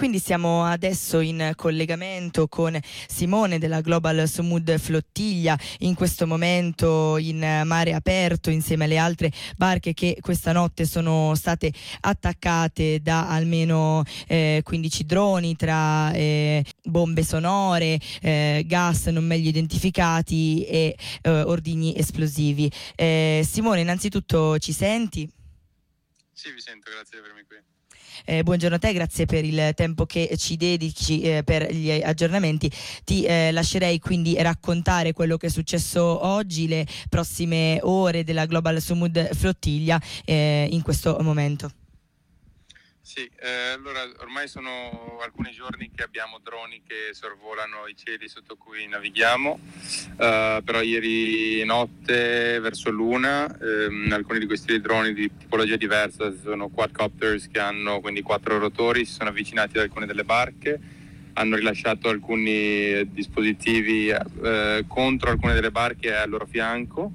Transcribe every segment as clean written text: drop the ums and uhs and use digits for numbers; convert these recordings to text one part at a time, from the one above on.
quindi siamo adesso in collegamento con Simone della Global Sumud Flottiglia, in questo momento in mare aperto insieme alle altre barche che questa notte sono state attaccate da almeno 15 droni tra bombe sonore, gas non meglio identificati e ordigni esplosivi. Simone, innanzitutto ci senti? Sì, vi sento, grazie di avermi qui. Buongiorno a te, grazie per il tempo che ci dedichi per gli aggiornamenti. Ti lascerei quindi raccontare quello che è successo oggi, le prossime ore della Global Sumud Flottiglia in questo momento. Sì, allora ormai sono alcuni giorni che abbiamo droni che sorvolano i cieli sotto cui navighiamo, però ieri notte verso l'una alcuni di questi droni di tipologia diversa, sono quadcopters che hanno quindi 4 rotori, si sono avvicinati ad alcune delle barche, hanno rilasciato alcuni dispositivi contro alcune delle barche e al loro fianco.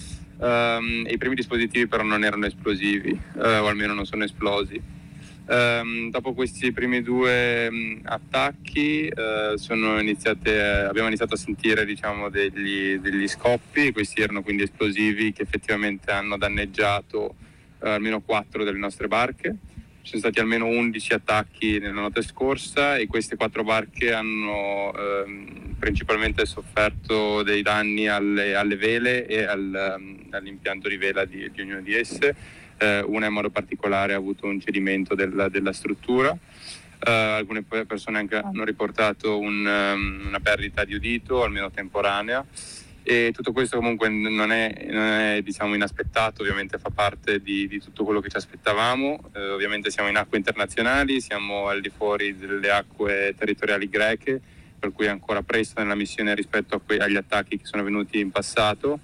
I primi dispositivi però non erano esplosivi, o almeno non sono esplosi. Dopo questi primi 2 attacchi abbiamo iniziato a sentire degli scoppi. Questi erano quindi esplosivi che effettivamente hanno danneggiato almeno 4 delle nostre barche. Ci sono stati almeno 11 attacchi nella notte scorsa e queste 4 barche hanno principalmente sofferto dei danni alle vele e all'impianto di vela di ognuna di esse. Una in modo particolare ha avuto un cedimento della struttura. Alcune persone anche hanno riportato una perdita di udito, almeno temporanea, e tutto questo comunque non è inaspettato, ovviamente fa parte di tutto quello che ci aspettavamo. Ovviamente siamo in acque internazionali, siamo al di fuori delle acque territoriali greche, per cui è ancora presto nella missione rispetto agli attacchi che sono avvenuti in passato.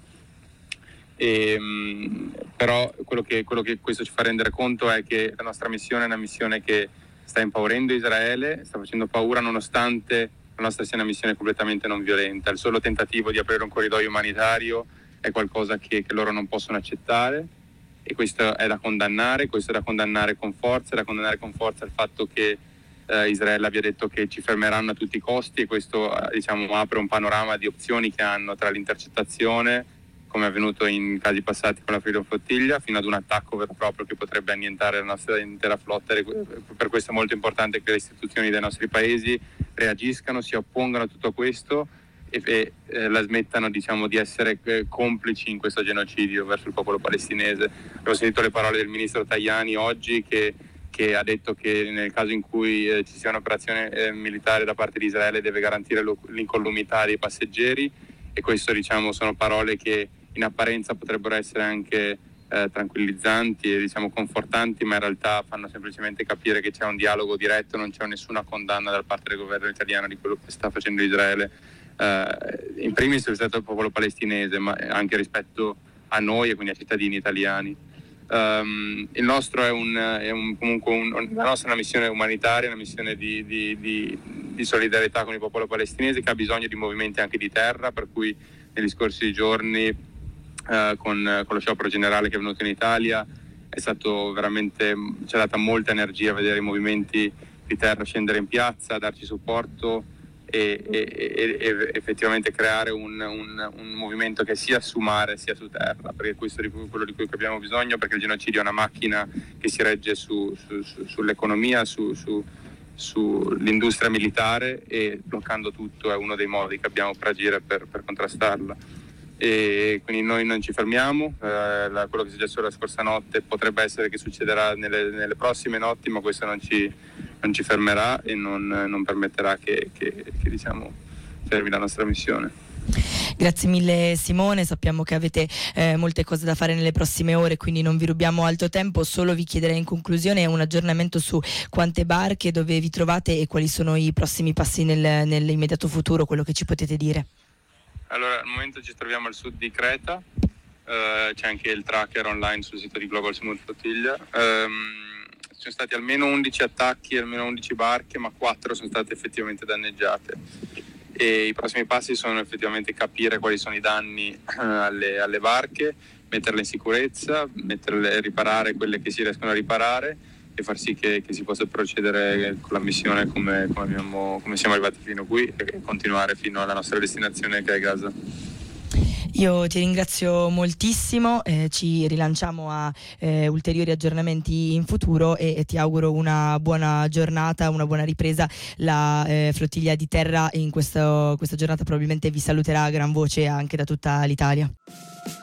Però quello che questo ci fa rendere conto è che la nostra missione è una missione che sta impaurendo Israele, sta facendo paura nonostante la nostra sia una missione completamente non violenta. Il solo tentativo di aprire un corridoio umanitario è qualcosa che loro non possono accettare, e questo è da condannare, con forza, è da condannare con forza il fatto che Israele abbia detto che ci fermeranno a tutti i costi, e questo apre un panorama di opzioni che hanno, tra l'intercettazione, come è avvenuto in casi passati con la Freedom Flottiglia, fino ad un attacco vero e proprio che potrebbe annientare la nostra intera flotta. Per questo è molto importante che le istituzioni dei nostri paesi reagiscano, si oppongano a tutto questo e la smettano di essere complici in questo genocidio verso il popolo palestinese. Ho sentito le parole del ministro Tajani oggi che ha detto che nel caso in cui ci sia un'operazione militare da parte di Israele deve garantire l'incolumità dei passeggeri, e questo sono parole che in apparenza potrebbero essere anche tranquillizzanti e confortanti, ma in realtà fanno semplicemente capire che c'è un dialogo diretto, non c'è nessuna condanna da parte del governo italiano di quello che sta facendo Israele, in primis rispetto al popolo palestinese, ma anche rispetto a noi e quindi ai cittadini italiani. Il nostro la nostra è una missione umanitaria, una missione di solidarietà con il popolo palestinese, che ha bisogno di movimenti anche di terra, per cui negli scorsi giorni con lo sciopero generale che è venuto in Italia è stato veramente, ci ha data molta energia a vedere i movimenti di terra scendere in piazza, darci supporto e effettivamente creare un movimento che sia su mare sia su terra, perché questo è quello di cui abbiamo bisogno, perché il genocidio è una macchina che si regge sull'economia, sull'industria militare, e bloccando tutto è uno dei modi che abbiamo per agire per contrastarla. E quindi noi non ci fermiamo. Quello che è successo la scorsa notte potrebbe essere che succederà nelle prossime notti, ma questo non ci fermerà e non permetterà che fermi la nostra missione. Grazie mille Simone, sappiamo che avete molte cose da fare nelle prossime ore, quindi non vi rubiamo altro tempo. Solo vi chiederei in conclusione un aggiornamento su quante barche, dove vi trovate e quali sono i prossimi passi nell'immediato futuro, quello che ci potete dire. Allora, al momento ci troviamo al sud di Creta, c'è anche il tracker online sul sito di Global Sumud Flottiglia. Ci sono stati almeno 11 attacchi, almeno 11 barche, ma 4 sono state effettivamente danneggiate. E i prossimi passi sono effettivamente capire quali sono i danni alle barche, metterle in sicurezza, riparare quelle che si riescono a riparare, e far sì che si possa procedere con la missione come siamo arrivati fino qui e continuare fino alla nostra destinazione che è Gaza. Io ti ringrazio moltissimo, ci rilanciamo a ulteriori aggiornamenti in futuro e ti auguro una buona giornata, una buona ripresa. La flottiglia di terra in questa giornata probabilmente vi saluterà a gran voce anche da tutta l'Italia.